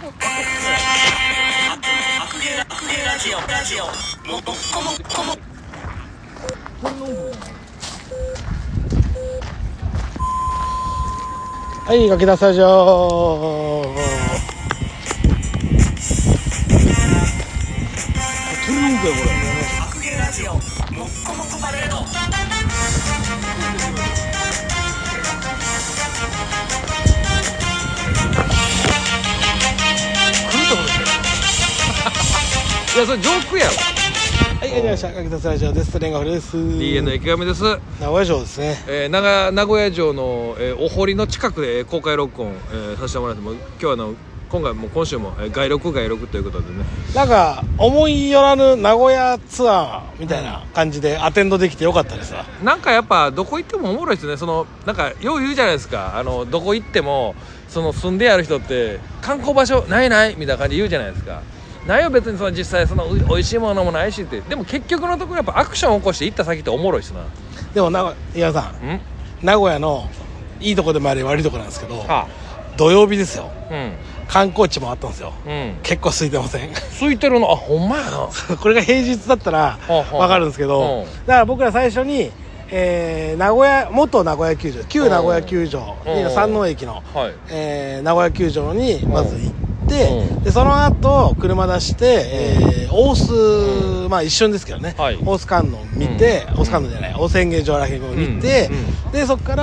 はい、ガキダスタジオ。トルノンクやこれ。白芸ラジオ、もっこもこパレード。 いやそれジョークやろ。 はい、やりました。ガキダスタジオです。レンガフレです。 DNA 池上です。 名古屋城ですね。 名古屋城の、お堀の近くで公開録音、させてもらっても、今日は今週も外録ということでね。 なんか思い寄らぬ名古屋ツアーみたいな感じでアテンドできてよかったですわ。 なんかやっぱどこ行ってもおもろいですね。なんかよう言うじゃないですか。どこ行っても住んである人って観光場所ないみたいな感じで言うじゃないですか。ないよ別に実際美味しいものもないしって。でも結局のところやっぱアクションを起こして行った先っておもろいしな。 でも岩さん、名古屋のいいとこでもあり悪いとこなんですけど、土曜日ですよ、観光地もあったんですよ、結構空いてません？ 空いてるの。あ、ほんまやな。 これが平日だったら分かるんですけど、だから僕ら最初に、元名古屋球場、旧名古屋球場、山王駅の、名古屋球場にまず行って、でその後車出して、大須、まあ一瞬ですけどね、大須観音見て、大須観音じゃない、大須演芸場らへんを見て、でそこから、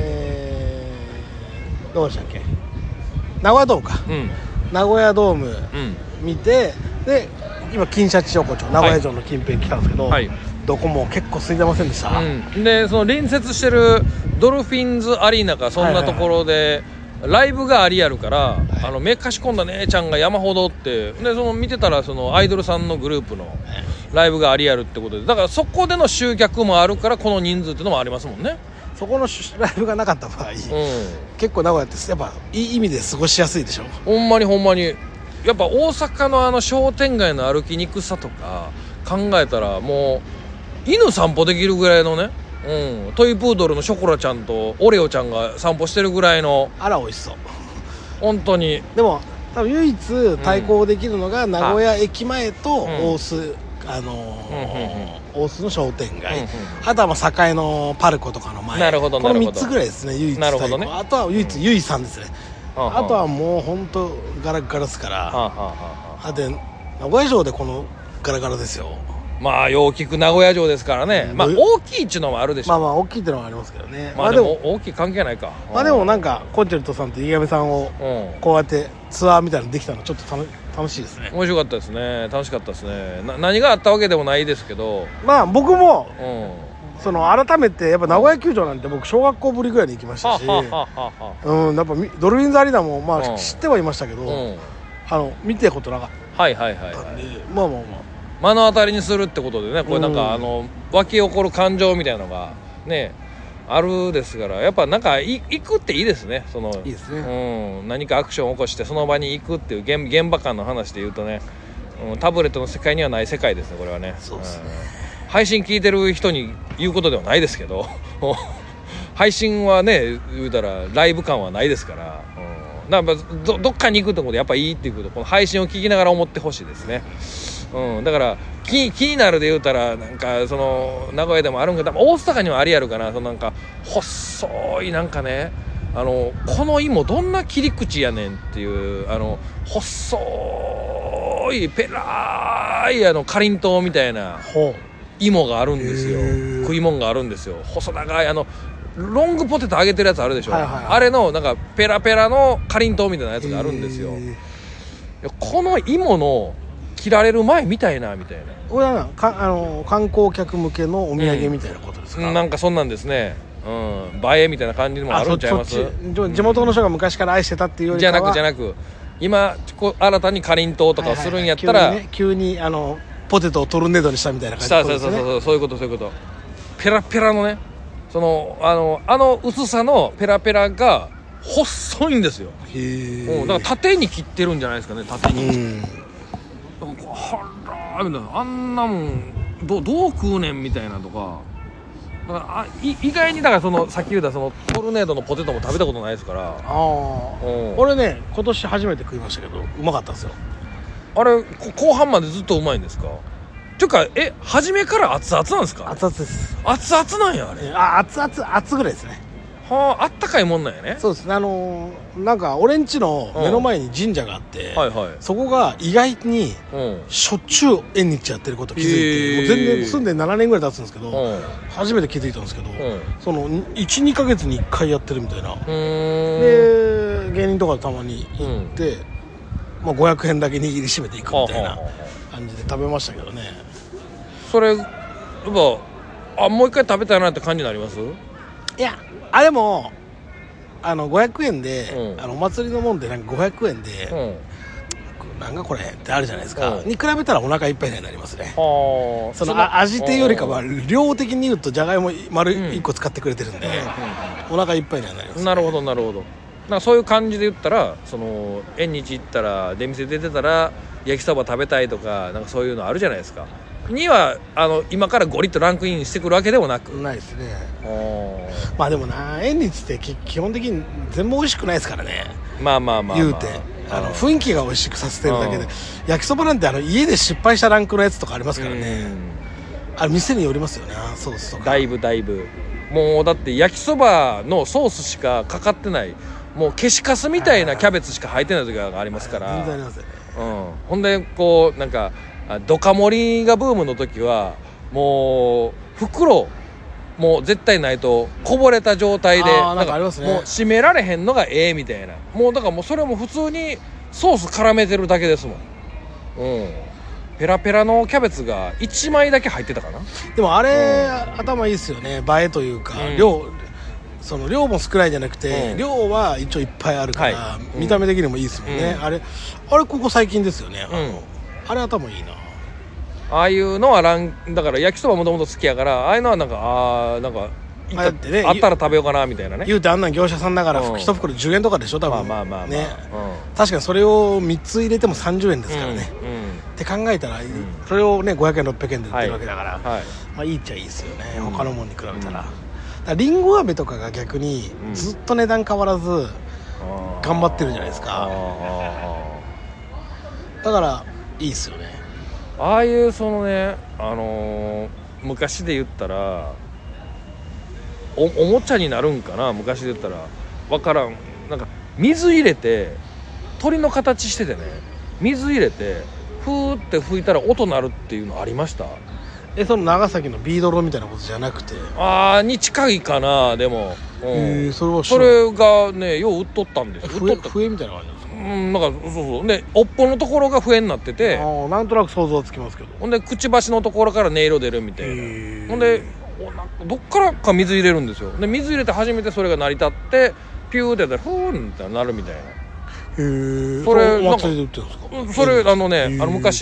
どうでしたっけ、名古屋ドームか、名古屋ドーム見て、で今金シャチ横丁、名古屋城の近辺来たんですけど、どこも結構空いてませんでした、 で隣接してるドルフィンズアリーナかそんなところで、ライブがありやるから、目かし込んだ姉ちゃんが山ほどって、で見てたらアイドルさんのグループのライブがありやるってことで、だからそこでの集客もあるからこの人数っていうのもありますもんね。 そこのライブがなかった場合、結構名古屋ってやっぱいい意味で過ごしやすいでしょ。 ほんまにやっぱ大阪の商店街の歩きにくさとか考えたら、もう犬散歩できるぐらいのね、トイプードルのショコラちゃんとオレオちゃんが散歩してるぐらいの、 あら美味しそう本当に。 でも多分唯一対抗できるのが名古屋駅前と大須、大須の商店街、あとは栄のパルコとかの前、この3つぐらいですね、唯一対抗。あとは唯一、ゆいさんですね、あとはもう本当ガラガラですから、あと名古屋城でこのガラガラですよ。 まあよう聞く名古屋城ですからね、まあ大きいっちゅうのもあるでしょ。 まあ大きいっていうのはありますけどね。 まあでも大きい関係ないか。 まあでもなんかコンチェルトさんと池上さんをこうやってツアーみたいなのできたのちょっと楽しいですね。 面白かったですね、楽しかったですね。何があったわけでもないですけど、 まあ僕も改めてやっぱ名古屋球場なんて僕小学校ぶりぐらいに行きましたし、やっぱドルフィンズアリーナもまあ知ってはいましたけど、見たことなかったんで、まあ目の当たりにするってことでね、これなんか湧き起こる感情みたいなのがねあるですから、やっぱなんか行くっていいですね。 いいですね、 何かアクションを起こしてその場に行くっていう現場感の話で言うとね、タブレットの世界にはない世界ですね、これはね。 そうですね、配信聞いてる人に言うことではないですけど配信はね言うたらライブ感はないですから、なんかどっかに行くってことでやっぱいいっていうこと、この配信を聞きながら思ってほしいですね。だから気になるで言うたら、なんか名古屋でもあるんか、大阪にはありやるかな、なんか細いなんかね、この芋どんな切り口やねんっていう細いペラーいかりんとうみたいな芋があるんですよ。食い物があるんですよ。細長いロングポテト揚げてるやつあるでしょ、あれのなんかペラペラのかりんとうみたいなやつがあるんですよ。この芋の切られる前みたいなこれは観光客向けのお土産みたいなことですか？ なんかそんなんですね。映えみたいな感じもあるんちゃいます？ 地元の人が昔から愛してたっていうよりかはじゃなく今新たにかりんとうとかするんやったら、 急にポテトをトルネードにしたみたいな感じですね。 そういうことペラペラのね、薄さのペラペラが細いんですよ。だから縦に切ってるんじゃないですかね、縦に。あんなもんどう食うねんみたいなとか、 意外にだからそのさっき言ったそのトルネードのポテトも食べたことないですから。 俺ね今年初めて食いましたけどうまかったですよ。 あれ後半までずっとうまいんですか？ていうか初めから熱々なんですか？ 熱々です。 熱々なんやあれ。 熱ぐらいですね。 はあ、あったかいもんなんやね。 そうですね。なんか俺ん家の目の前に神社があって、 はいはい、 そこが意外にしょっちゅう縁日やってること気づいて、もう全然住んで7年ぐらい経つんですけど、初めて気づいたんですけど、その 1,2 ヶ月に1回やってるみたいな。で芸人とかでたまに行って、まあ、500円だけ握りしめていくみたいな感じで食べましたけどね。 それやっぱもう一回食べたいなって感じになります？ いやでも500円で、お祭りのもんでなんか500円で、なんかこれってあるじゃないですか、に比べたらお腹いっぱいになりますね。その味っていうよりかは量的に言うとじゃがいも丸1個使ってくれてるんで、お腹いっぱいにはなります、ね、 なるほどなるほど。なんかそういう感じで言ったらその縁日行ったら出店出てたら焼きそば食べたいとかなんかそういうのあるじゃないですか。には今からゴリッとランクインしてくるわけでもなくないですね。まあでもな縁日って基本的に全部美味しくないですからね。 まあ言うて雰囲気が美味しくさせてるだけで、焼きそばなんて家で失敗したランクのやつとかありますからね。店によりますよね。ソースとかだいぶもうだって焼きそばのソースしかかかってないもう消しカスみたいなキャベツしか入ってない時がありますから、ほんでこうなんかドカ盛りがブームの時はもう袋もう絶対ないとこぼれた状態でなんかありますね。 もう閉められへんのがみたいな。もうだからもうそれも普通にソース絡めてるだけですもん。ペラペラのキャベツが1枚だけ入ってたかな。 でもあれ、頭いいですよね。映えというか、その量も少ないじゃなくて、量は一応いっぱいあるから、見た目的にもいいですもんね。あれここ最近ですよね。あれ頭いいな。 ああいうのはだから焼きそばもともと好きやからああいうのはなんかなんかあったら食べようかなみたいなね。 言うてあんなん業者さんだから一袋10円とかでしょ多分。ね。確かにそれを3つ入れても30円ですからね。って考えたらそれをね500円600円で売ってるわけだから、まあいいっちゃいいですよね。他のもんに比べたら。りんご飴とかが逆にずっと値段変わらず頑張ってるじゃないですか。だからいいっすよね。 ああいうそのね昔で言ったらおもちゃになるんかな。昔で言ったら分からん。なんか水入れて鳥の形しててね水入れてふーって吹いたら音鳴るっていうのありました？ その長崎のビードロみたいなことじゃなくてに近いかな。でもそれがねよう売っとったんですよ。 笛みたいな感じですか？ なんかそうでおっぽのところが笛になっててなんとなく想像はつきますけど、 ほんでくちばしのところから音色出るみたいな。ほんでどっからか水入れるんですよ。で水入れて初めてそれが成り立ってピューってやったらフーンってなるみたいな。 それお祭りで売ってるんですか？ それ昔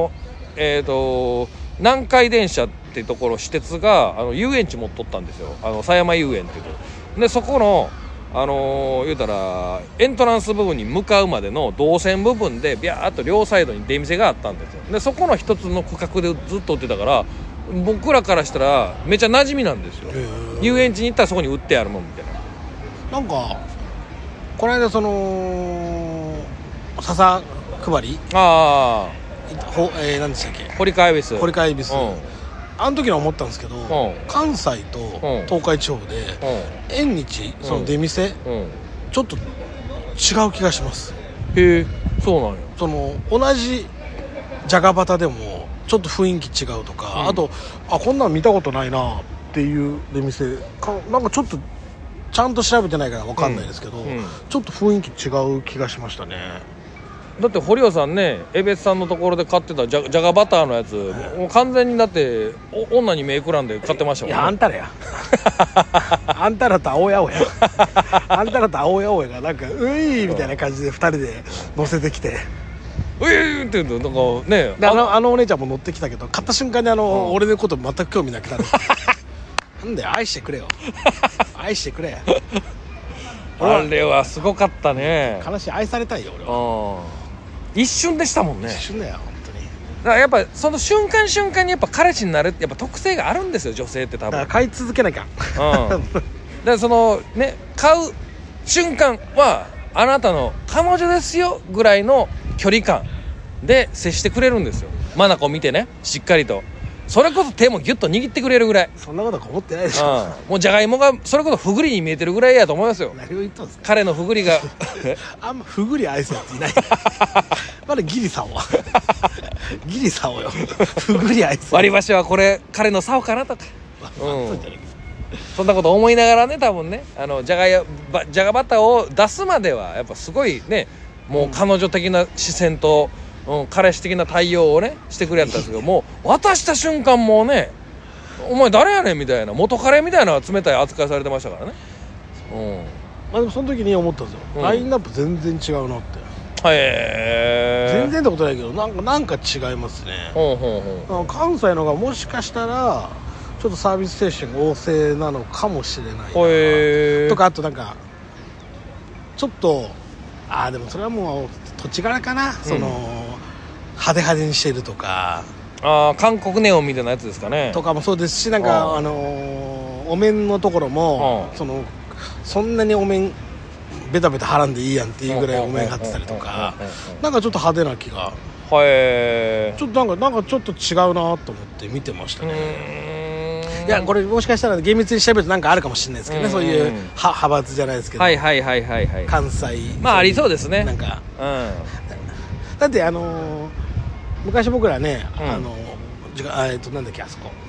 南海電車っていうところ私鉄が遊園地持っとったんですよ。狭山遊園っていうとでそこの言うたらエントランス部分に向かうまでの動線部分でビャーっと両サイドに出店があったんですよ。でそこの一つの区画でずっと売ってたから僕らからしたらめちゃ馴染みなんですよ。遊園地に行ったらそこに売ってあるもんみたいな。 なんかこの間その笹配り何でしたっけ？ 堀川恵比寿あの時に思ったんですけど、関西と東海地方で縁日その出店ちょっと違う気がします。 へえ、そうなんや。 その同じじゃがバタでもちょっと雰囲気違うとか、あとこんなん見たことないなっていう出店なんかちょっとちゃんと調べてないから分かんないですけど、ちょっと雰囲気違う気がしましたね。 だって堀尾さんね江別さんのところで買ってたじゃがバターのやつ、もう完全にだって女に目くらんで買ってましたもんね。 いやあんたらやあんたらと青やおやあんたらと青やおやがなんかういみたいな感じで2人で乗せてきてって言うとなんかねあのお姉ちゃんも乗ってきたけど買った瞬間に俺のこと全く興味なくなるなんだよ愛してくれよ愛してくれあれはすごかったね。 悲しい。愛されたいよ俺は。 一瞬でしたもんね。 一瞬だよ本当に。 だからやっぱその瞬間瞬間にやっぱ彼氏になるってやっぱ特性があるんですよ、女性って多分。 だから買い続けなきゃだからそのね、買う瞬間はあなたの彼女ですよぐらいの距離感で接してくれるんですよ。眼を見てね、しっかりと、それこそ手もギュッと握ってくれるぐらい。 そんなことは思ってないでしょ。 もうじゃがいもがそれこそふぐりに見えてるぐらいやと思いますよ。 何を言ったんですか。 彼のふぐりがあんまふぐり愛すやついないまだギリさんはギリさんをよふぐり愛す割り箸はこれ彼の竿かなとか、そんなこと思いながらね、多分ね、じゃがバターを出すまではやっぱすごいね、もう彼女的な視線と、彼氏的な対応をねしてくれやったんですけど、もう渡した瞬間もうね、お前誰やねんみたいな、元彼みたいな冷たい扱いされてましたからね。 まあでもその時に思ったんですよ、ラインナップ全然違うなって。全然ってことないけど、なんか違いますね。関西のがもしかしたらちょっとサービス精神旺盛なのかもしれないなとか、あとなんかちょっとでもそれはもう土地柄かな、その派手派手にしてるとか、 韓国ネオンみたいなやつですかね、 とかもそうですし、なんかお面のところもそんなにお面ベタベタ貼らんでいいやんっていうぐらいお面貼ってたりとか、なんかちょっと派手な気が、ちょっとなんかちょっと違うなと思って見てましたね。いやこれもしかしたら厳密に調べるとなんかあるかもしれないですけどね、そういう派閥じゃないですけど、関西、 まあありそうですね。 なんか、だって昔僕らね、なんだっけ、あそこ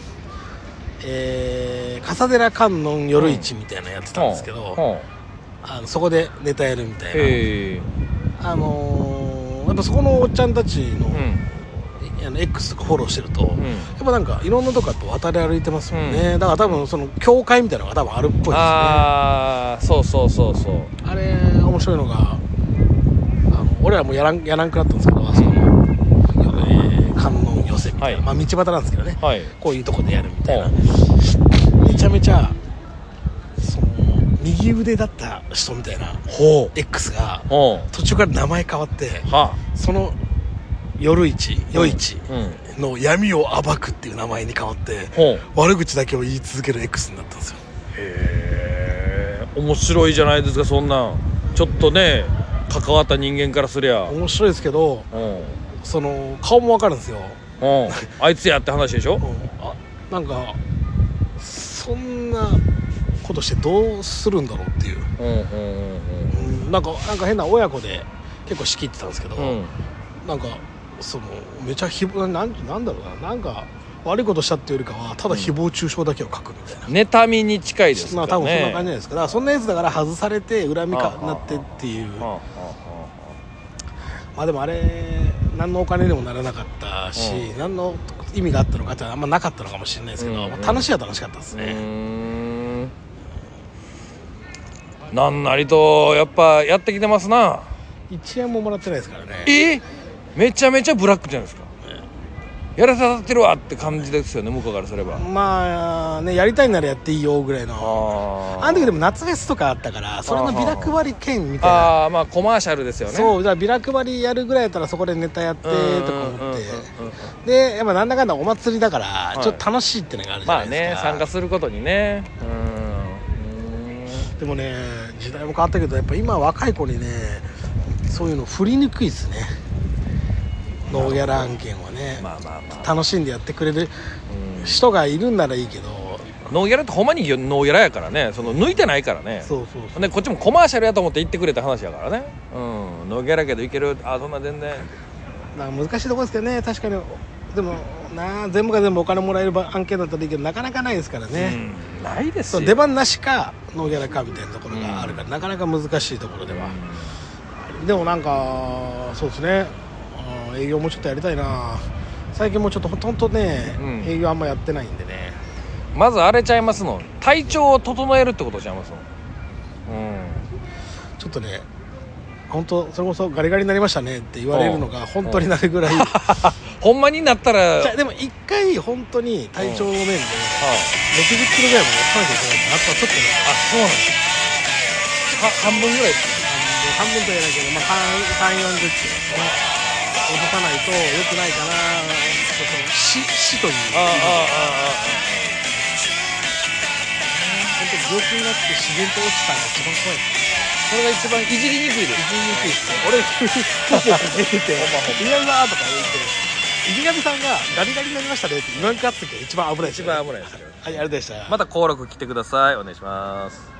笠寺観音夜市みたいなのやってたんですけど、そこでネタやるみたいな、やっぱそこのおっちゃんたちの、X とかフォローしてると、やっぱなんかいろんなとこ渡り歩いてますもんね。だから多分その教会みたいなのが多分あるっぽいですね。そうあれ面白いのが、俺らもやらんくなったんですけど、あそこの、観音寄せみたいな、まあ道端なんですけどね、こういうとこでやるみたいな、めちゃめちゃその右腕だった人みたいな X が途中から名前変わって、その夜市の闇を暴くっていう名前に変わって、悪口だけを言い続ける X になったんですよ。 面白いじゃないですか、そんなん。ちょっとね、関わった人間からすりゃ面白いですけど、その顔も分かるんですよ。 あいつやって話でしょ。 なんかそんなことしてどうするんだろうっていう、なんか変な親子で結構仕切ってたんですけど、なんかそのめちゃなんだろうな、なんか悪いことしたっていうよりかはただ誹謗中傷だけを書くみたいな、 妬みに近いですかね。 多分そんな感じじゃないですか。だからそんなやつだから外されて恨みかなってっていう、まあでもあれ何のお金にもならなかったし、何の意味があったのかってあんまなかったのかもしれないですけど、楽しいは楽しかったですね。 なんなりとやっぱやってきてますな。 1円ももらってないですからね。 めちゃめちゃブラックじゃないですか。やらさってるわって感じですよね、向こうからすれば。 まあね、やりたいならやっていいよぐらいの。あの時でも夏フェスとかあったから、それのビラ配り券みたいな。 まあコマーシャルですよね。 そう、じゃあビラ配りやるぐらいやったらそこでネタやってとか思って、でやっぱなんだかんだお祭りだからちょっと楽しいってのがあるじゃないですか。 まあね、参加することにね。 でもね、時代も変わったけど、やっぱ今若い子にね、そういうの振りにくいですね。ノーギャラ案件はね、楽しんでやってくれる人がいるんならいいけど、 ノーギャラってほんまにノーギャラやからね、その抜いてないからね。でこっちもコマーシャルやと思って言ってくれた話やからね。ノーギャラやけどいける、そんな全然なんか難しいところですけどね。確かにでも全部が全部お金もらえる案件だったらいいけど、なかなかないですからね。 ないですよ。 出番なしかノーギャラかみたいなところがあるから、なかなか難しいところでは。でもなんかそうですね、営業もちょっとやりたいな。最近もちょっとほとんどね、営業あんまやってないんでね。 まずあれちゃいますの、体調を整えるってことちゃいますの。 ちょっとね、本当それこそガリガリになりましたねって言われるのが本当になるぐらいほんまになったら。 じゃでも一回本当に体調の面で60キロぐらいまでやらなきゃいけないってなったらちょっとね。 そうなんです。半分ぐらい。 半分と言えないけど、3、40キロですね。 さないと良くないかな。死という。本当病気になって自然と落ちたのが一番怖い。 それが一番いじりにくいです。 いじりにくいですね。俺がかけてて「稲上さん」とか言って「稲上さんがガリガリになりましたね」って言わんかった時が一番危ないですよね。 一番危ないですよ。 はい、ありがとうございました。 また登録来てください。お願いします。